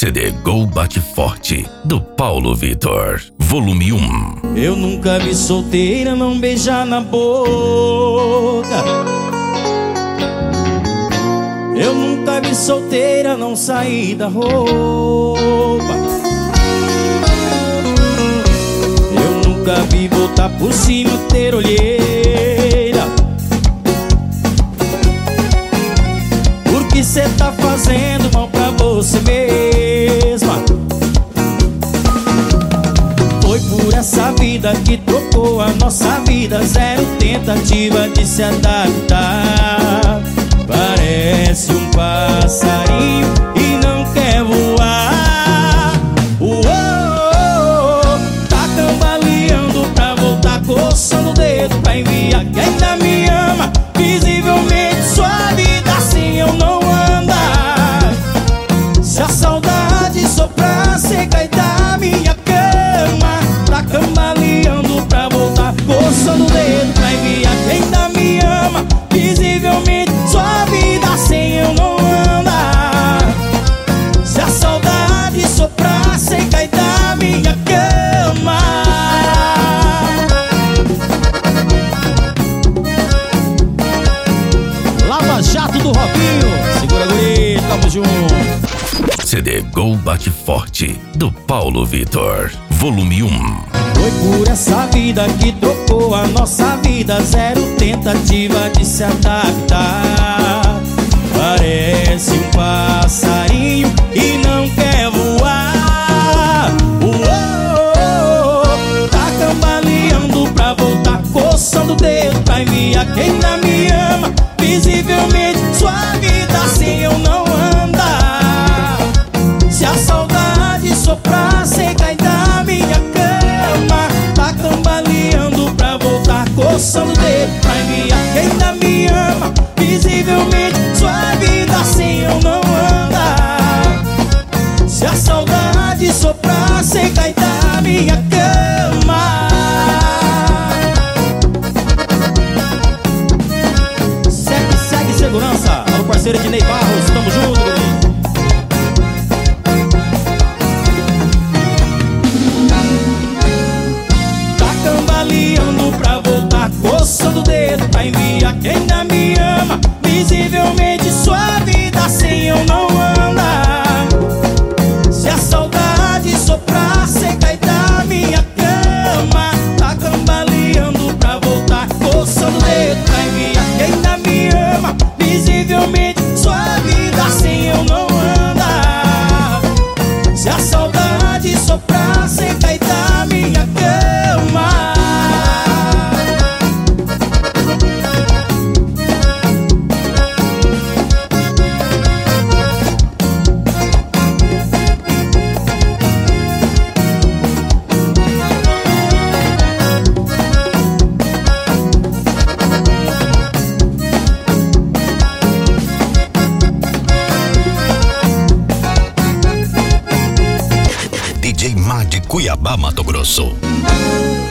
CD Gol Bate Forte, do Paulo Vitor, volume 1. Eu nunca vi solteira não beijar na boca. Eu nunca vi solteira não sair da roupa. Eu nunca vi voltar por cima ter olheira. Porque cê tá fazendo mal pra você mesma. Foi por essa vida que trocou a nossa vida. Zero tentativa de se adaptar. Parece um passarinho e não quer voar. Tá cambaleando pra voltar, coçando o dedo pra enviar que ainda me ama. Visivelmente sua vida assim eu não andar. Se a saudade soprar, cê cai da minha cama. Tá cambaleando pra voltar, coçando o dedo pra enviar que ainda me ama. Visivelmente sua vida sem eu não andar. Se a saudade soprar, cê cai da minha cama. Lava Jato do Robinho, segura guri, tamo junto. CD Gol Bate Forte, do Paulo Vitor, volume 1. Foi por essa vida que trocou a nossa vida. Zero tentativa de se adaptar. Parece um passarinho e não quer voar. Tá cambaleando pra voltar, coçando o dedo pra enviar quem ainda me ama. Visivelmente sua vida assim eu não andar. Se a saudade soprar, cê cai da minha cama. Tá cambaleando pra voltar, coçando o dedo pra enviar quem ainda me ama. Visivelmente sua vida assim eu não andar. Se a saudade soprar, cê cai da minha cama. Segue segurança, alô parceiro de Ney Barros, tamo junto, guri. Pra voltar, coçando o dedo pra enviar quem ainda me ama. Visivelmente sua vida assim eu não andar. Se a saudade soprar, cê cai da minha cama. Tá cambaleando pra voltar, coçando o dedo pra enviar quem ainda me ama. Visivelmente sua vida assim eu não andar. Se a saudade soprar, cê cai da minha cama. DJ Mar de Cuiabá, Mato Grosso.